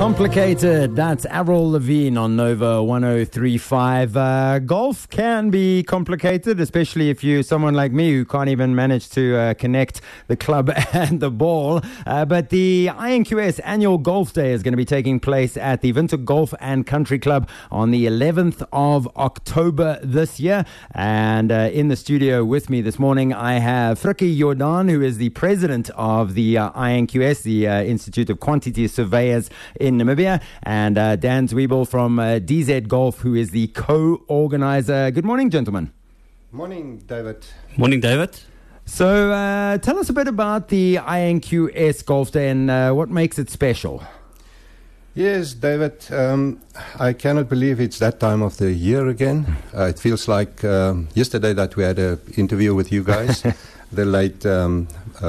Complicated. That's Avril Lavigne on Nova 103.5. Golf can be complicated, especially if you're someone like me who can't even manage to connect the club and the ball. But the INQS Annual Golf Day is going to be taking place at the Winter Golf and Country Club on the 11th of October this year. And in the studio with me this morning, I have Frikkie Jordan, who is the president of the INQS, the Institute of Quantity Surveyors in Namibia, and Dan Zwiebel from DZ Golf, who is the co-organizer. Good morning, gentlemen. Morning, David. Morning, David. So tell us a bit about the INQS Golf Day and what makes it special. Yes, David, I cannot believe it's that time of the year again. It feels like yesterday that we had an interview with you guys, the late Van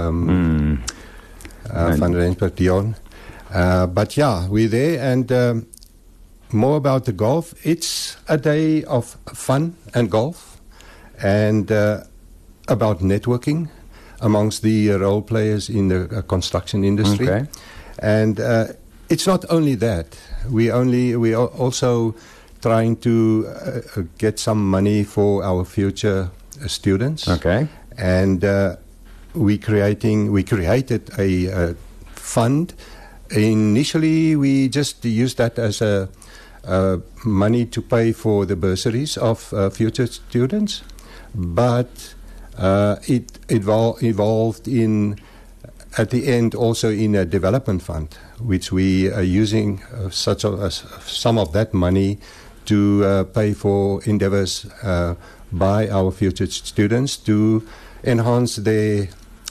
Rensburg Dion. But yeah, we're there, and more about the golf. It's a day of fun and golf, and about networking amongst the role players in the construction industry. Okay. And it's not only that. We are also trying to get some money for our future students. Okay. And we created a fund. Initially, we just used that as a money to pay for the bursaries of future students, but it evolved in, at the end, also in a development fund, which we are using some of that money to pay for endeavors by our future students to enhance their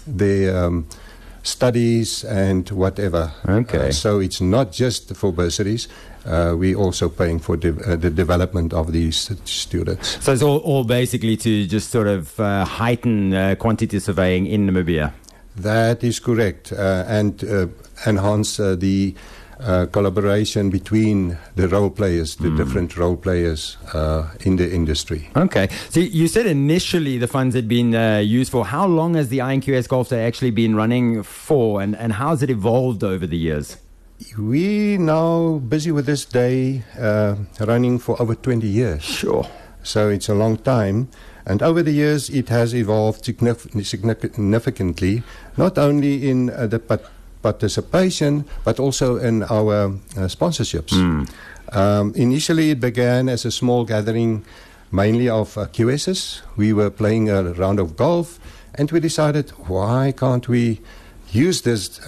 studies and whatever. Okay. So it's not just for bursaries. We're also paying for the development of these students. So it's all basically to just sort of heighten quantity surveying in Namibia. That is correct. And enhance the collaboration between the role players, the different role players in the industry. Okay. So you said initially the funds had been used for. How long has the INQS Golf Day actually been running for, and how has it evolved over the years? We're now busy with this day running for over 20 years. Sure. So it's a long time. And over the years, it has evolved significantly, not only in the participation, but also in our sponsorships. Initially, it began as a small gathering, mainly of QSs. We were playing a round of golf, and we decided, why can't we use this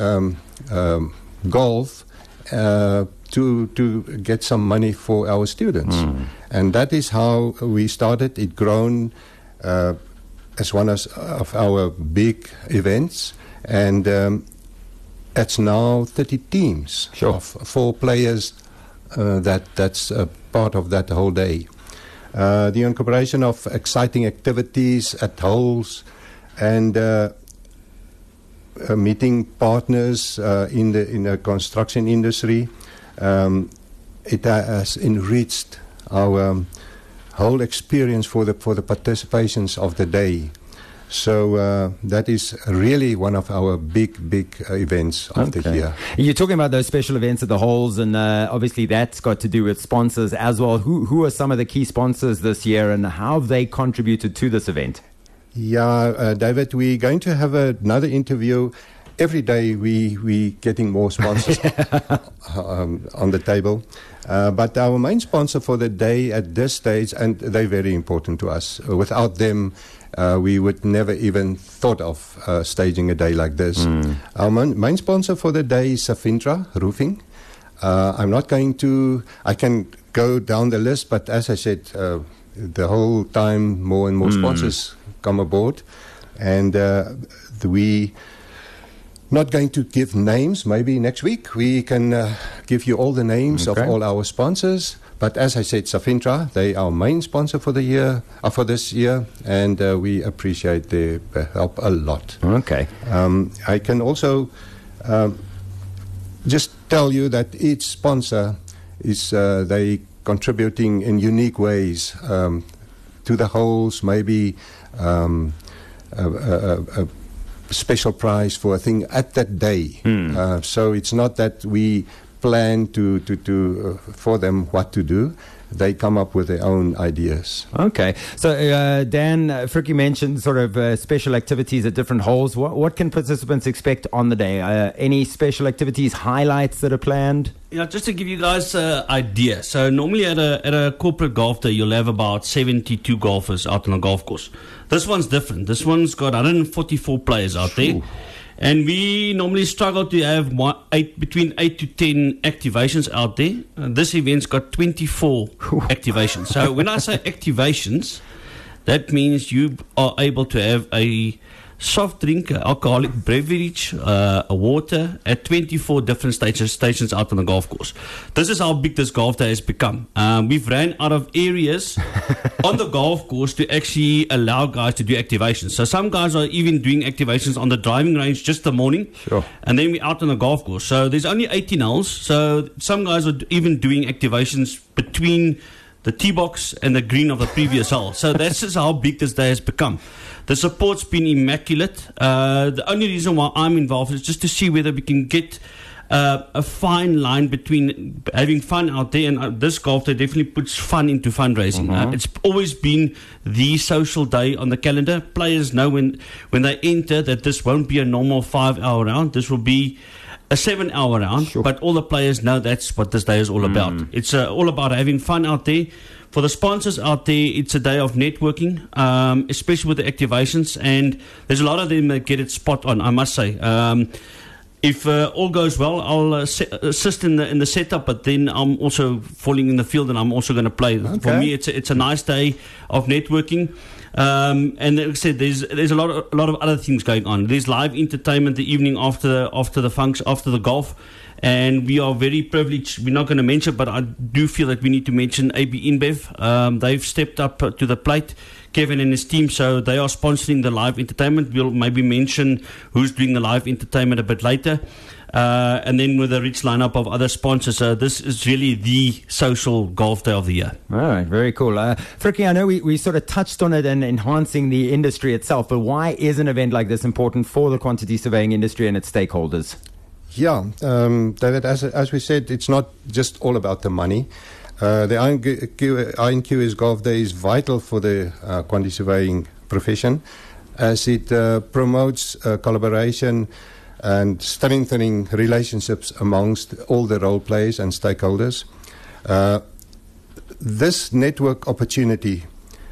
golf to get some money for our students? And that is how we started. It grown as one of our big events, and it's now 30 teams of 4 players that's part of that whole day. The incorporation of exciting activities at holes and meeting partners in the construction industry, it has enriched our whole experience for the participations of the day. So that is really one of our big events of the year. You're talking about those special events at the holes, and obviously that's got to do with sponsors as well. Who are some of the key sponsors this year, and how have they contributed to this event? Yeah, David, we're going to have another interview. Every day we getting more sponsors on the table. But our main sponsor for the day at this stage, and they're very important to us. Without them, we would never even thought of staging a day like this. Our main sponsor for the day is Safintra Roofing. I'm not going to... I can go down the list, but as I said, the whole time more and more sponsors come aboard. And we... Not going to give names. Maybe next week we can give you all the names of all our sponsors. But as I said, Safintra, they are our main sponsor for the year, for this year, and we appreciate their help a lot. Okay. I can also just tell you that each sponsor is they contributing in unique ways to the holes. Maybe a special prize for a thing at that day. So it's not that we plan for them what to do. They come up with their own ideas. Okay. So, Dan, Frikkie mentioned sort of special activities at different holes. What can participants expect on the day? Any special activities, highlights that are planned? Yeah, just to give you guys an idea. So normally at a corporate golf day, you'll have about 72 golfers out on a golf course. This one's different. This one's got 144 players out there. Ooh. And we normally struggle to have between 8 to 10 activations out there. This event's got 24 activations. So when I say activations, that means you are able to have a soft drink, alcoholic beverage, a water at 24 different stations out on the golf course. This is how big this golf day has become. We've ran out of areas on the golf course to actually allow guys to do activations. So some guys are even doing activations on the driving range just the morning. Sure. And then we're out on the golf course. So there's only 18 holes. So some guys are even doing activations between the tee box and the green of the previous hole. So that's just how big this day has become. The support's been immaculate. The only reason why I'm involved is just to see whether we can get a fine line between having fun out there, and this golf day definitely puts fun into fundraising. It's always been the social day on the calendar. Players know when they enter that this won't be a normal 5-hour round. This will be a 7-hour round, sure. But all the players know that's what this day is all about. It's all about having fun out there. For the sponsors out there, it's a day of networking, especially with the activations, and there's a lot of them that get it spot on, I must say. If all goes well, I'll assist in the setup, but then I'm also falling in the field and I'm also going to play. Okay. For me, it's a nice day of networking. And like I said, there's a lot of other things going on. There's live entertainment the evening after the function, after the golf, and we are very privileged. We're not going to mention, but I do feel that we need to mention AB InBev. They've stepped up to the plate, Kevin and his team, so they are sponsoring the live entertainment. We'll maybe mention who's doing the live entertainment a bit later. And then with a rich lineup of other sponsors. This is really the social golf day of the year. All right, very cool. Frikkie, I know we sort of touched on it and enhancing the industry itself, but why is an event like this important for the quantity surveying industry and its stakeholders? Yeah, David, as we said, it's not just all about the money. The INQS Golf Day is vital for the quantity surveying profession, as it promotes collaboration and strengthening relationships amongst all the role players and stakeholders. This network opportunity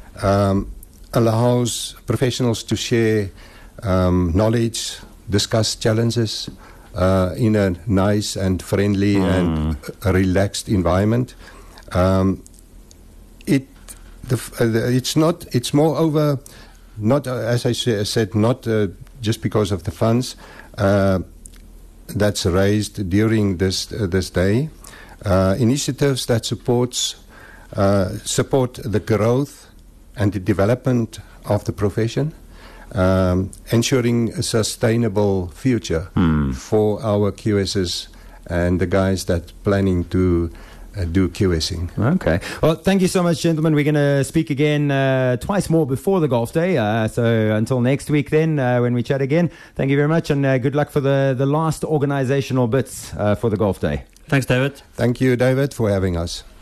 allows professionals to share knowledge, discuss challenges in a nice and friendly and relaxed environment. It's moreover not, as I said, not just because of the funds that's raised during this day. Initiatives that support the growth and the development of the profession, ensuring a sustainable future for our QSs and the guys that planning to do QSing. Okay. Well, thank you so much, gentlemen. We're going to speak again twice more before the golf day. So until next week then, when we chat again, thank you very much, and good luck for the last organizational bits for the golf day. Thanks, David. Thank you, David, for having us.